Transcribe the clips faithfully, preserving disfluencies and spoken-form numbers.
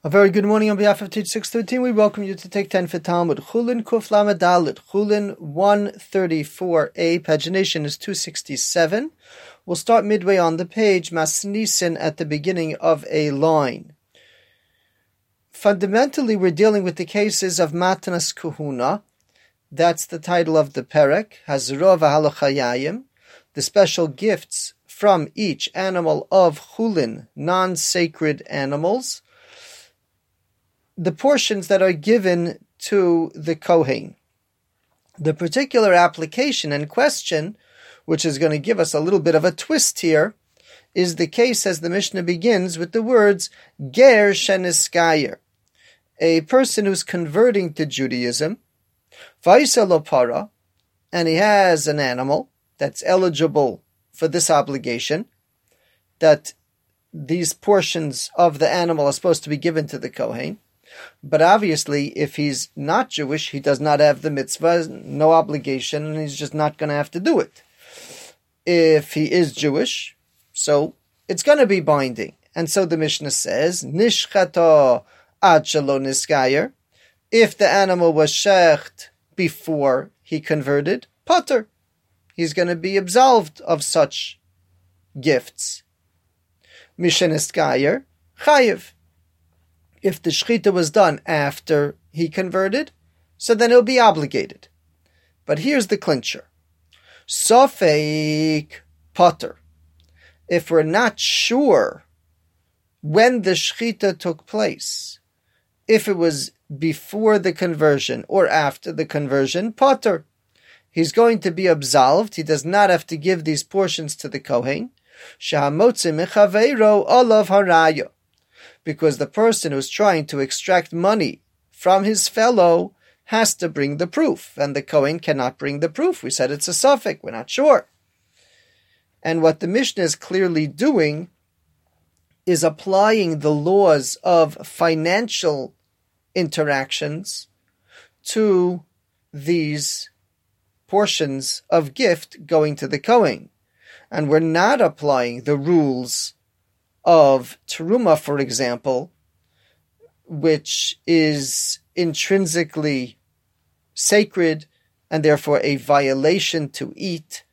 A very good morning on behalf of Teach six thirteen. We welcome you to take ten for Talmud. Chulin Kuf Lamed Dalet. Chulin one thirty-four a. Pagination is two sixty-seven. We'll start midway on the page, Masnisin at the beginning of a line. Fundamentally, we're dealing with the cases of Matanas Kuhuna. That's the title of the Perek. Hazro v'Halochayayim. The special gifts from each animal of Chulin, non-sacred animals. The portions that are given to the Kohen. The particular application and question, which is going to give us a little bit of a twist here, is the case as the Mishnah begins with the words Ger Sheniskayer, a person who's converting to Judaism, Vaisa lo para, and he has an animal that's eligible for this obligation, that these portions of the animal are supposed to be given to the Kohen. But obviously, if he's not Jewish, he does not have the mitzvah, no obligation, and he's just not going to have to do it. If he is Jewish, so it's going to be binding. And so the Mishnah says, Nishchato ad shelo niskayer. If the animal was shecht before he converted, potter. He's going to be absolved of such gifts. Misheniskayer, chayiv. If the shechita was done after he converted, so then he'll be obligated. But here's the clincher. Sofeik potter. If we're not sure when the shechita took place, if it was before the conversion or after the conversion, potter. He's going to be absolved. He does not have to give these portions to the Kohen. Shahamotze mechaveiro olav haraya. Because the person who's trying to extract money from his fellow has to bring the proof, and the Kohen cannot bring the proof. We said it's a suffix, we're not sure. And what the Mishnah is clearly doing is applying the laws of financial interactions to these portions of gift going to the Kohen. And we're not applying the rules of Teruma, for example, which is intrinsically sacred and therefore a violation to eat,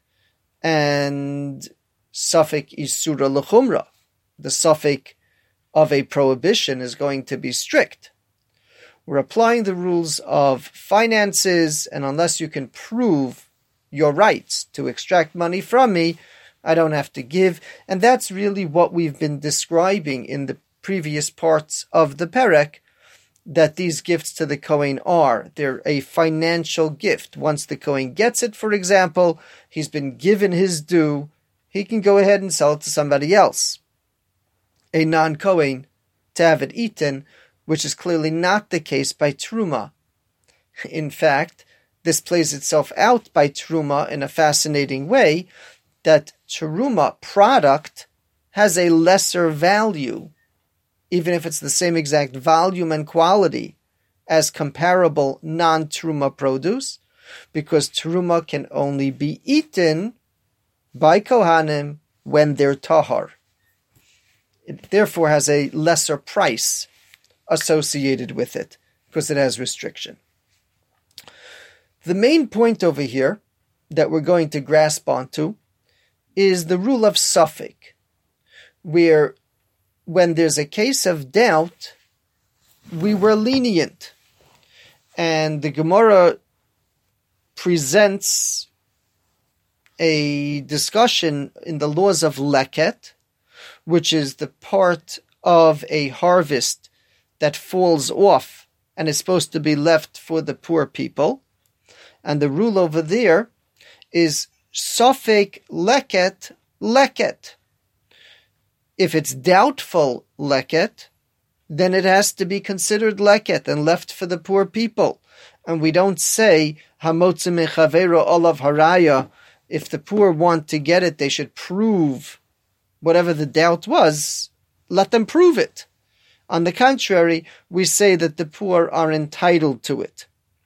and suffix isura l'chumra. The suffix of a prohibition is going to be strict. We're applying the rules of finances, and unless you can prove your rights to extract money from me, I don't have to give. And that's really what we've been describing in the previous parts of the Perek, that these gifts to the Kohen are. They're a financial gift. Once the Kohen gets it, for example, he's been given his due, he can go ahead and sell it to somebody else, a non-Kohen, to have it eaten, which is clearly not the case by Truma. In fact, this plays itself out by Truma in a fascinating way, that Teruma product has a lesser value, even if it's the same exact volume and quality as comparable non-Teruma produce, because Teruma can only be eaten by Kohanim when they're tahar. It therefore has a lesser price associated with it, because it has restriction. The main point over here that we're going to grasp onto is the rule of suffix, where when there's a case of doubt, we were lenient. And the Gemara presents a discussion in the laws of leket, which is the part of a harvest that falls off and is supposed to be left for the poor people. And the rule over there is Sofek leket, leket. If it's doubtful leket, then it has to be considered leket and left for the poor people. And we don't say, Hamotze mechavero olav haraya, if the poor want to get it, they should prove whatever the doubt was, let them prove it. On the contrary, we say that the poor are entitled to it.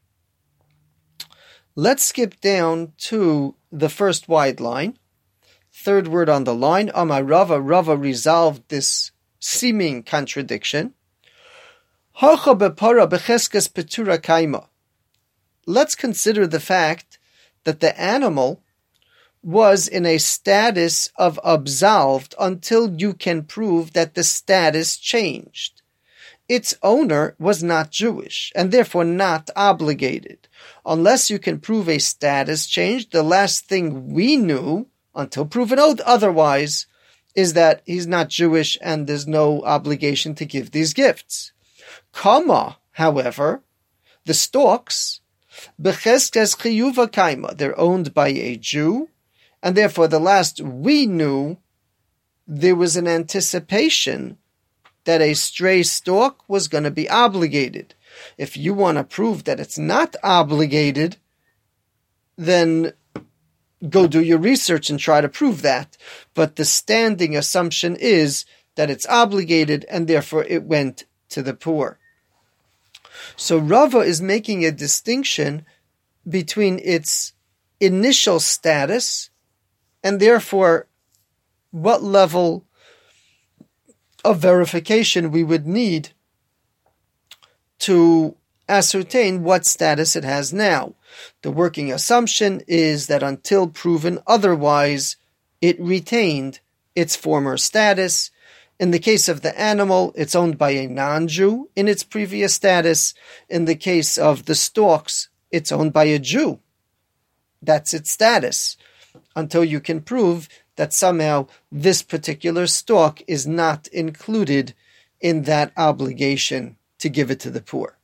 Let's skip down to the first wide line. Third word on the line, Amar Rava. Rava resolved this seeming contradiction. Hacha bepara becheskes petura kaima. Let's consider the fact that the animal was in a status of absolved until you can prove that the status changed. Its owner was not Jewish and therefore not obligated. Unless you can prove a status change, the last thing we knew, until proven otherwise, is that he's not Jewish and there's no obligation to give these gifts. Kama, however, the stalks, becheskes chiyuva kaima, they're owned by a Jew, and therefore the last we knew, there was an anticipation that a stray stalk was going to be obligated. If you want to prove that it's not obligated, then go do your research and try to prove that. But the standing assumption is that it's obligated and therefore it went to the poor. So Rava is making a distinction between its initial status and therefore what level of verification we would need to ascertain what status it has now. The working assumption is that until proven otherwise, it retained its former status. In the case of the animal, it's owned by a non-Jew in its previous status. In the case of the stalks, it's owned by a Jew. That's its status, until you can prove that somehow this particular stalk is not included in that obligation to give it to the poor.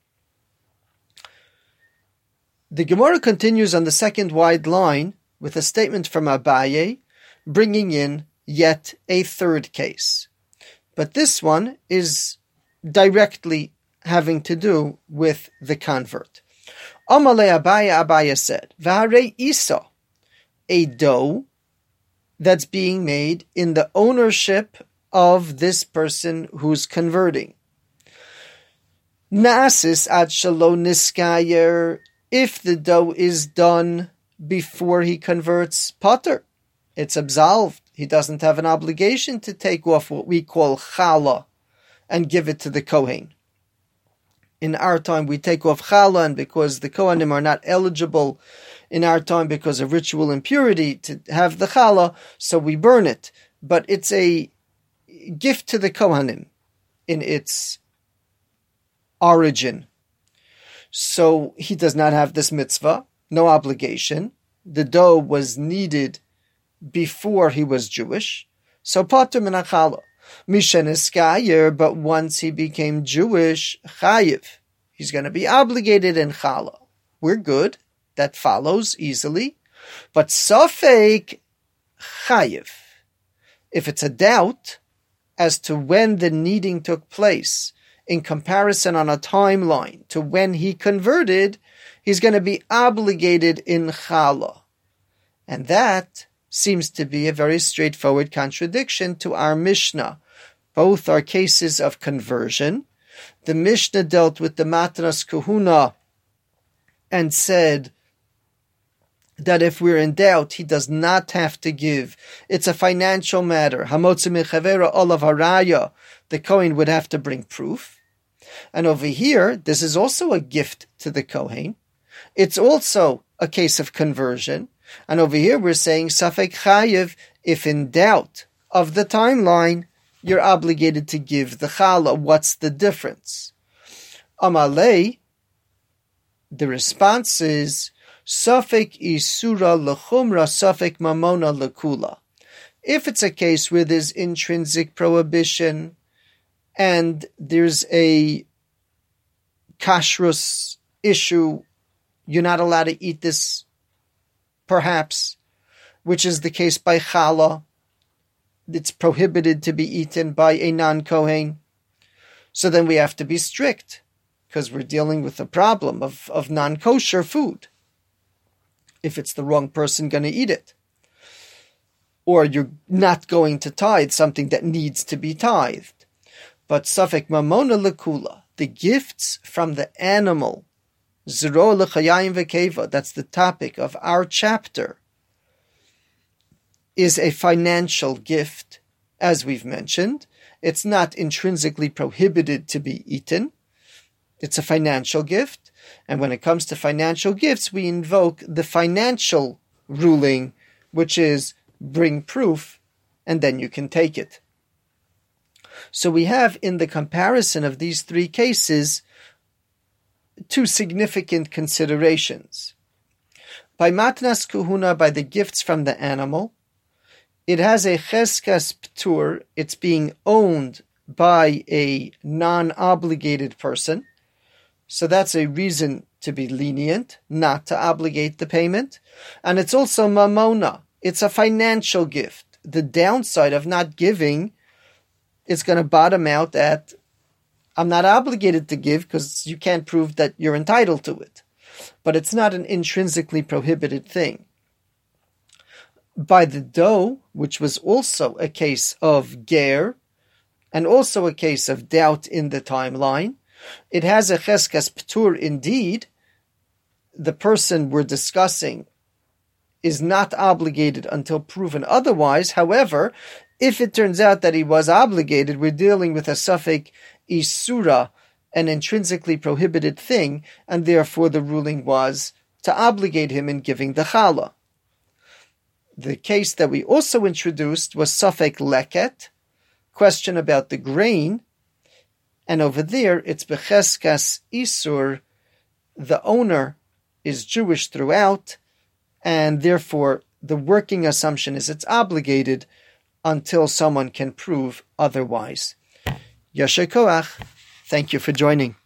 The Gemara continues on the second wide line with a statement from Abaye, bringing in yet a third case. But this one is directly having to do with the convert. Amalei Abaye, Abaye said, V'harei Isa, a dough that's being made in the ownership of this person who's converting. Na'asis ad shalo niskayer, if the dough is done before he converts, potter, it's absolved. He doesn't have an obligation to take off what we call challah and give it to the Kohen. In our time, we take off challah, and because the Kohanim are not eligible in our time because of ritual impurity to have the challah, so we burn it. But it's a gift to the Kohanim in its origin. So he does not have this mitzvah, no obligation. The dough was needed before he was Jewish. So pater min challah. Mishen eskayer, but once he became Jewish, chayiv. He's going to be obligated in challah. We're good. That follows easily. But safek chayiv. If it's a doubt as to when the kneading took place, in comparison on a timeline to when he converted, he's going to be obligated in challah. And that seems to be a very straightforward contradiction to our Mishnah. Both are cases of conversion. The Mishnah dealt with the matnas kahuna and said that if we're in doubt, he does not have to give. It's a financial matter. Hamotzi mechavera olav haraya. The Kohen would have to bring proof. And over here, this is also a gift to the Kohen. It's also a case of conversion. And over here, we're saying safek chayiv, if in doubt of the timeline, you're obligated to give the challah. What's the difference? Amalei, the response is, safek isura lechumra, safek mamona lekula. If it's a case where there's intrinsic prohibition and there's a kashrus issue, you're not allowed to eat this, perhaps, which is the case by challah. It's prohibited to be eaten by a non-Kohen. So then we have to be strict, because we're dealing with a problem of, of non-kosher food. If it's the wrong person going to eat it. Or you're not going to tithe something that needs to be tithed. But safek mamona lekula, the gifts from the animal, zero lechayim vekeva, that's the topic of our chapter, is a financial gift, as we've mentioned. It's not intrinsically prohibited to be eaten. It's a financial gift, and when it comes to financial gifts, we invoke the financial ruling, which is bring proof, and then you can take it. So we have in the comparison of these three cases two significant considerations. By matnas kuhuna, by the gifts from the animal, it has a cheskas ptur, it's being owned by a non-obligated person, so that's a reason to be lenient, not to obligate the payment. And it's also mamona, it's a financial gift. The downside of not giving is going to bottom out at, I'm not obligated to give because you can't prove that you're entitled to it. But it's not an intrinsically prohibited thing. By the dough, which was also a case of ger, and also a case of doubt in the timeline, it has a cheskas ptur indeed. The person we're discussing is not obligated until proven otherwise. However, if it turns out that he was obligated, we're dealing with a suffix isura, an intrinsically prohibited thing, and therefore the ruling was to obligate him in giving the challah. The case that we also introduced was suffix leket, question about the grain, and over there it's becheskas isur, the owner is Jewish throughout, and therefore the working assumption is it's obligated until someone can prove otherwise. Yasher koach. Thank you for joining.